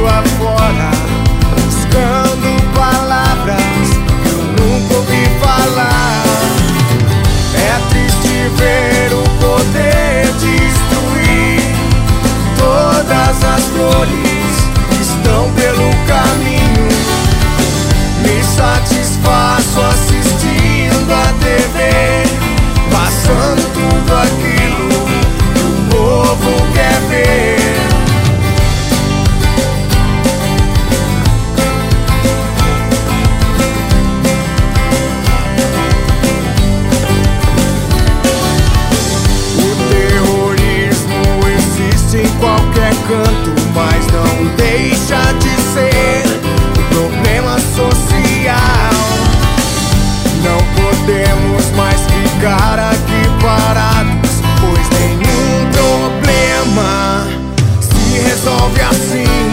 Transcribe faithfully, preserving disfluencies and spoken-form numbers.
afora, buscando palavras que eu nunca ouvi falar. É triste ver o poder destruir todas as flores que estão pelo caminho. Me satisfaço assistindo a T V, passando tudo aquilo que o povo quer ver. Em qualquer canto, mas não deixa de ser um problema social. Não podemos mais ficar aqui parados, pois nenhum problema se resolve assim.